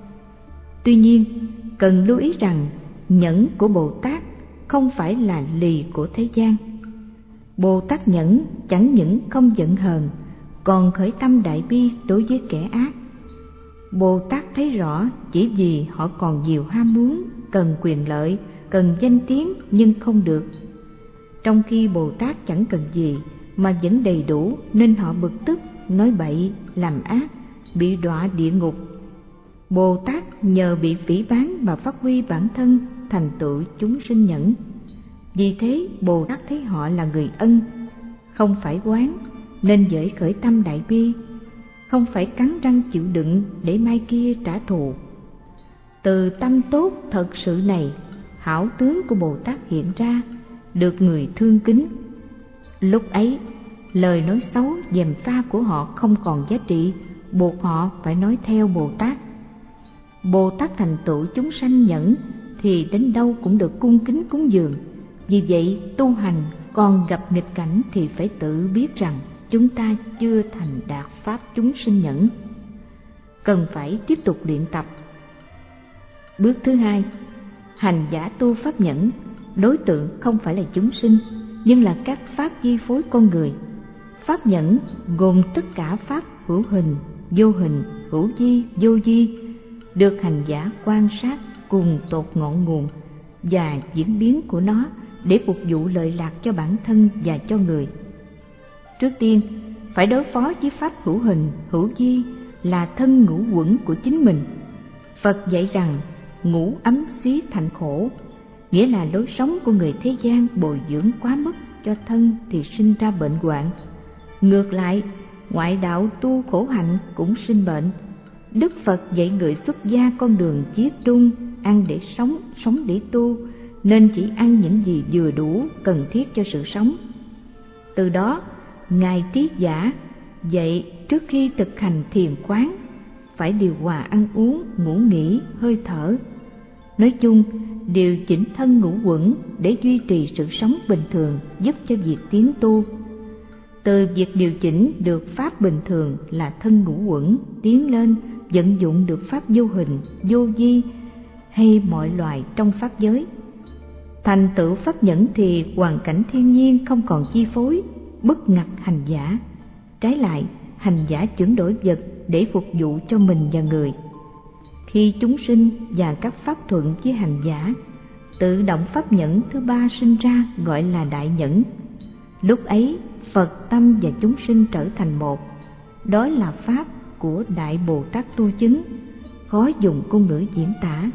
Tuy nhiên, cần lưu ý rằng nhẫn của Bồ Tát không phải là lì của thế gian. Bồ Tát nhẫn chẳng những không giận hờn, còn khởi tâm đại bi đối với kẻ ác. Bồ Tát thấy rõ chỉ vì họ còn nhiều ham muốn, cần quyền lợi, cần danh tiếng nhưng không được. Trong khi Bồ Tát chẳng cần gì mà vẫn đầy đủ, nên họ bực tức, nói bậy, làm ác, bị đọa địa ngục. Bồ Tát nhờ bị phỉ báng mà phát huy bản thân, thành tựu chúng sinh nhẫn. Vì thế Bồ Tát thấy họ là người ân, không phải oán, nên dễ khởi tâm đại bi, không phải cắn răng chịu đựng để mai kia trả thù. Từ tâm tốt thật sự này, hảo tướng của Bồ Tát hiện ra, được người thương kính. Lúc ấy, lời nói xấu gièm pha của họ không còn giá trị, buộc họ phải nói theo Bồ Tát. Bồ Tát thành tựu chúng sanh nhẫn thì đến đâu cũng được cung kính cúng dường. Vì vậy, tu hành còn gặp nghịch cảnh thì phải tự biết rằng chúng ta chưa thành đạt pháp chúng sinh nhẫn, cần phải tiếp tục luyện tập. Bước thứ hai, hành giả tu pháp nhẫn, đối tượng không phải là chúng sinh, nhưng là các pháp chi phối con người. Pháp nhẫn gồm tất cả pháp hữu hình, hữu vi, vô vi, được hành giả quan sát cùng tột ngọn nguồn và diễn biến của nó để phục vụ lợi lạc cho bản thân và cho người. Trước tiên, phải đối phó với pháp hữu hình, hữu vi là thân ngũ uẩn của chính mình. Phật dạy rằng ngũ ấm xí thành khổ, nghĩa là lối sống của người thế gian bồi dưỡng quá mức cho thân thì sinh ra bệnh hoạn. Ngược lại, ngoại đạo tu khổ hạnh cũng sinh bệnh. Đức Phật dạy người xuất gia con đường chiết trung, ăn để sống, sống để tu, nên chỉ ăn những gì vừa đủ cần thiết cho sự sống. Từ đó, Ngài Trí Giả dạy trước khi thực hành thiền quán phải điều hòa ăn uống, ngủ nghỉ, hơi thở. Nói chung, điều chỉnh thân ngũ uẩn để duy trì sự sống bình thường, giúp cho việc tiến tu. Từ việc điều chỉnh được pháp bình thường là thân ngũ uẩn tiến lên, vận dụng được pháp vô hình, vô vi hay mọi loài trong pháp giới. Thành tựu pháp nhẫn thì hoàn cảnh thiên nhiên không còn chi phối, bất ngặt hành giả. Trái lại, hành giả chuyển đổi vật để phục vụ cho mình và người. Khi chúng sinh và các pháp thuận với hành giả, tự động pháp nhẫn thứ ba sinh ra gọi là đại nhẫn. Lúc ấy, Phật tâm và chúng sinh trở thành một. Đó là pháp của Đại Bồ Tát tu chứng, khó dùng ngôn ngữ diễn tả.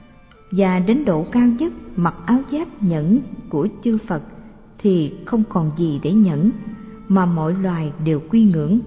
Và đến độ cao nhất mặc áo giáp nhẫn của chư Phật thì không còn gì để nhẫn, mà mọi loài đều quy ngưỡng.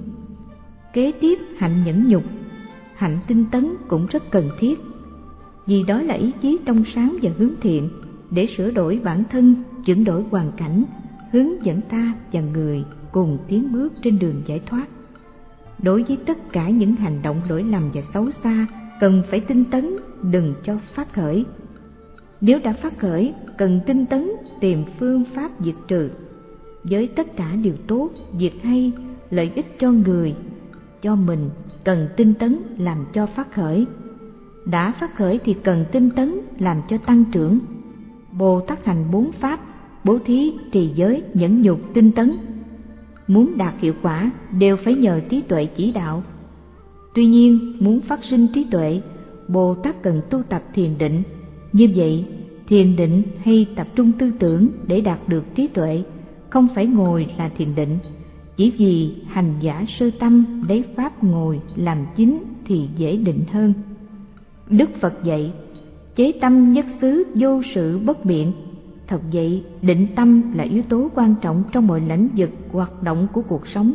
Kế tiếp, hạnh nhẫn nhục, hạnh tinh tấn cũng rất cần thiết, vì đó là ý chí trong sáng và hướng thiện để sửa đổi bản thân, chuyển đổi hoàn cảnh, hướng dẫn ta và người cùng tiến bước trên đường giải thoát. Đối với tất cả những hành động lỗi lầm và xấu xa, cần phải tinh tấn, đừng cho phát khởi. Nếu đã phát khởi, cần tinh tấn tìm phương pháp diệt trừ. Với tất cả điều tốt, việc hay, lợi ích cho người, cho mình, cần tinh tấn làm cho phát khởi. Đã phát khởi thì cần tinh tấn làm cho tăng trưởng. Bồ Tát hành 4 pháp: bố thí, trì giới, nhẫn nhục, tinh tấn. Muốn đạt hiệu quả đều phải nhờ trí tuệ chỉ đạo. Tuy nhiên, muốn phát sinh trí tuệ, Bồ Tát cần tu tập thiền định. Như vậy, thiền định hay tập trung tư tưởng để đạt được trí tuệ, không phải ngồi là thiền định. Chỉ vì hành giả sơ tâm lấy pháp ngồi làm chính thì dễ định hơn. Đức Phật dạy, chế tâm nhất xứ vô sự bất biện. Thật vậy, định tâm là yếu tố quan trọng trong mọi lĩnh vực hoạt động của cuộc sống.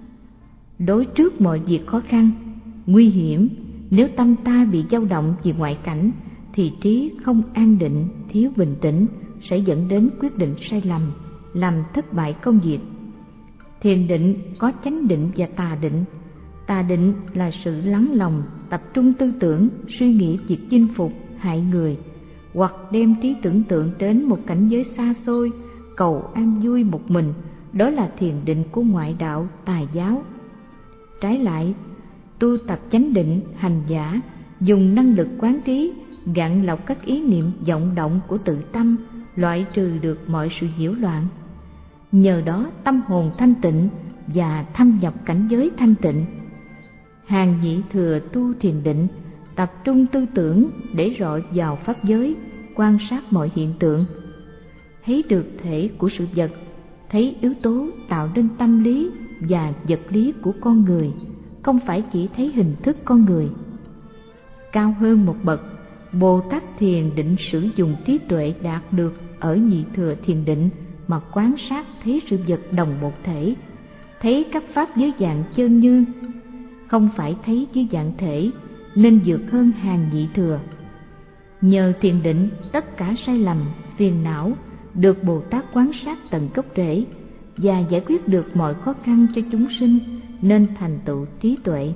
Đối trước mọi việc khó khăn, nguy hiểm, nếu tâm ta bị dao động vì ngoại cảnh, thì trí không an định, thiếu bình tĩnh sẽ dẫn đến quyết định sai lầm, làm thất bại công việc. Thiền định có chánh định và tà định. Tà định là sự lắng lòng, tập trung tư tưởng, suy nghĩ việc chinh phục, hại người, hoặc đem trí tưởng tượng đến một cảnh giới xa xôi, cầu an vui một mình. Đó là thiền định của ngoại đạo, tà giáo. Trái lại, tu tập chánh định, hành giả dùng năng lực quán trí gạn lọc các ý niệm vọng động của tự tâm, loại trừ được mọi sự nhiễu loạn. Nhờ đó tâm hồn thanh tịnh và thâm nhập cảnh giới thanh tịnh. Hàng nhị thừa tu thiền định, tập trung tư tưởng để rọi vào pháp giới, quan sát mọi hiện tượng, thấy được thể của sự vật, thấy yếu tố tạo nên tâm lý và vật lý của con người, không phải chỉ thấy hình thức con người. Cao hơn một bậc, Bồ Tát thiền định sử dụng trí tuệ đạt được ở nhị thừa thiền định mà quan sát thấy sự vật đồng một thể, thấy các pháp dưới dạng chân như, không phải thấy dưới dạng thể, nên vượt hơn hàng nhị thừa. Nhờ thiền định, tất cả sai lầm, phiền não được Bồ Tát quan sát tận gốc rễ và giải quyết được mọi khó khăn cho chúng sinh, nên thành tựu trí tuệ.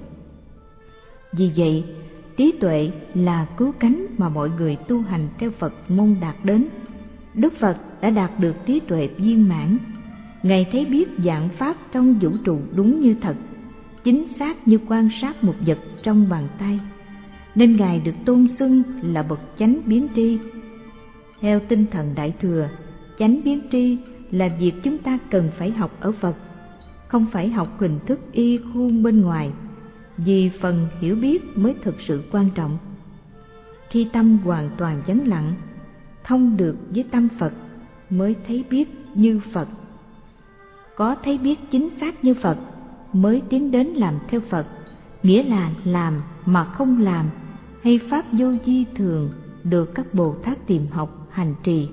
Vì vậy, trí tuệ là cứu cánh mà mọi người tu hành theo Phật mong đạt đến. Đức Phật đã đạt được trí tuệ viên mãn. Ngài thấy biết vạn pháp trong vũ trụ đúng như thật, chính xác như quan sát một vật trong bàn tay, nên Ngài được tôn xưng là bậc chánh biến tri. Theo tinh thần Đại Thừa, chánh biến tri là việc chúng ta cần phải học ở Phật, không phải học hình thức y khuôn bên ngoài, vì phần hiểu biết mới thực sự quan trọng. Khi tâm hoàn toàn vắng lặng, thông được với tâm Phật mới thấy biết như Phật. Có thấy biết chính xác như Phật mới tiến đến làm theo Phật, nghĩa là làm mà không làm, hay pháp vô vi thường được các Bồ Tát tìm học hành trì.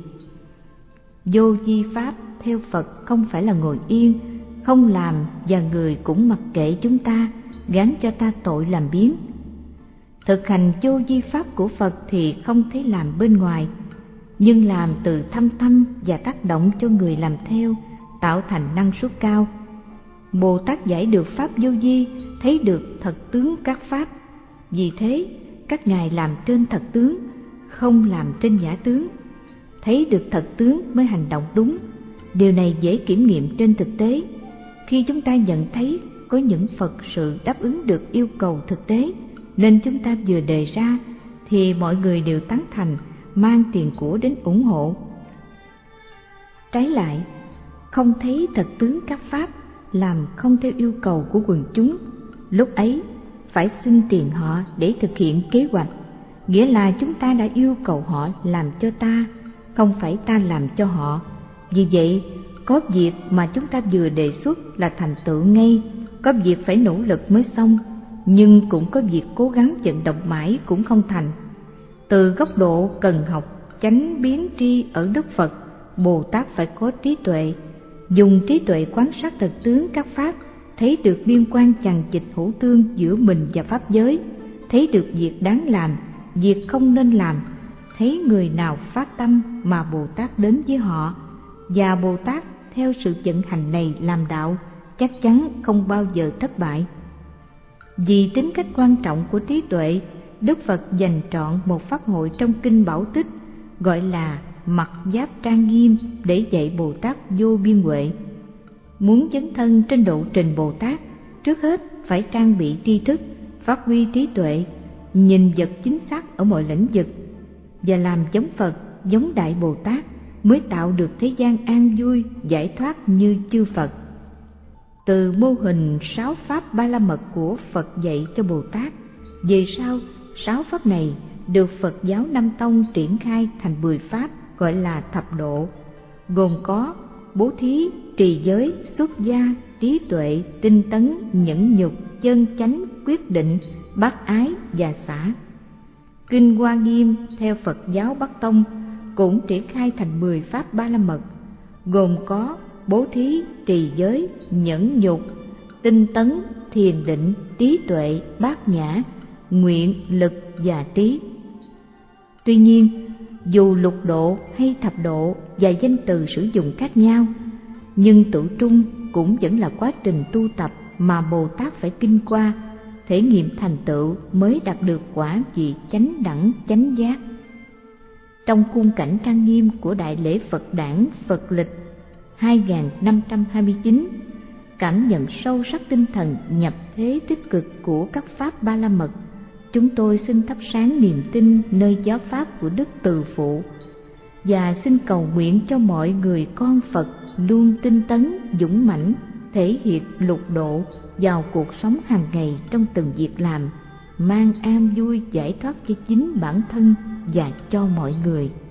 Vô vi pháp theo Phật không phải là ngồi yên, không làm và người cũng mặc kệ chúng ta, gán cho ta tội làm biếng. Thực hành vô vi pháp của Phật thì không thấy làm bên ngoài, nhưng làm từ thâm tâm và tác động cho người làm theo, tạo thành năng suất cao. Bồ Tát giải được pháp vô vi, thấy được thật tướng các pháp. Vì thế, các ngài làm trên thật tướng, không làm trên giả tướng. Thấy được thật tướng mới hành động đúng. Điều này dễ kiểm nghiệm trên thực tế. Khi chúng ta nhận thấy có những Phật sự đáp ứng được yêu cầu thực tế, nên chúng ta vừa đề ra, thì mọi người đều tán thành, mang tiền của đến ủng hộ. Trái lại, không thấy thật tướng các pháp, làm không theo yêu cầu của quần chúng, lúc ấy phải xin tiền họ để thực hiện kế hoạch, nghĩa là chúng ta đã yêu cầu họ làm cho ta, không phải ta làm cho họ. Vì vậy, có việc mà chúng ta vừa đề xuất là thành tựu ngay, có việc phải nỗ lực mới xong, nhưng cũng có việc cố gắng vận động mãi cũng không thành. Từ góc độ cần học chánh biến tri ở Đức Phật, Bồ Tát phải có trí tuệ, dùng trí tuệ quan sát thật tướng các pháp, thấy được liên quan chằng chịt hữu tương giữa mình và pháp giới, thấy được việc đáng làm, việc không nên làm, thấy người nào phát tâm mà Bồ Tát đến với họ, và Bồ Tát theo sự vận hành này làm đạo, chắc chắn không bao giờ thất bại. Vì tính cách quan trọng của trí tuệ, Đức Phật dành trọn một pháp hội trong Kinh Bảo Tích, gọi là Mặc Giáp Trang Nghiêm, để dạy Bồ Tát vô biên huệ. Muốn dấn thân trên độ trình Bồ Tát, trước hết phải trang bị tri thức, phát huy trí tuệ, nhìn vật chính xác ở mọi lĩnh vực, và làm giống Phật, giống Đại Bồ Tát, mới tạo được thế gian an vui, giải thoát như chư Phật. Từ mô hình 6 pháp Ba La Mật của Phật dạy cho Bồ Tát, về sau 6 pháp này được Phật giáo Nam Tông triển khai thành 10 pháp, gọi là thập độ, gồm có bố thí, trì giới, xuất gia, trí tuệ, tinh tấn, nhẫn nhục, chân chánh, quyết định, bác ái và xả. Kinh Hoa Nghiêm theo Phật giáo Bắc Tông cũng triển khai thành 10 pháp Ba La Mật, gồm có bố thí, trì giới, nhẫn nhục, tinh tấn, thiền định, trí tuệ, bát nhã, nguyện, lực và trí. Tuy nhiên, dù lục độ hay thập độ và danh từ sử dụng khác nhau, nhưng tựu trung cũng vẫn là quá trình tu tập mà Bồ Tát phải kinh qua, thể nghiệm thành tựu mới đạt được quả vị chánh đẳng chánh giác. Trong khung cảnh trang nghiêm của Đại lễ Phật đản Phật lịch 2529, cảm nhận sâu sắc tinh thần nhập thế tích cực của các pháp Ba La Mật, chúng tôi xin thắp sáng niềm tin nơi giáo pháp của Đức Từ Phụ và xin cầu nguyện cho mọi người con Phật luôn tinh tấn, dũng mãnh, thể hiện lục độ vào cuộc sống hàng ngày trong từng việc làm, mang an vui giải thoát cho chính bản thân và cho mọi người.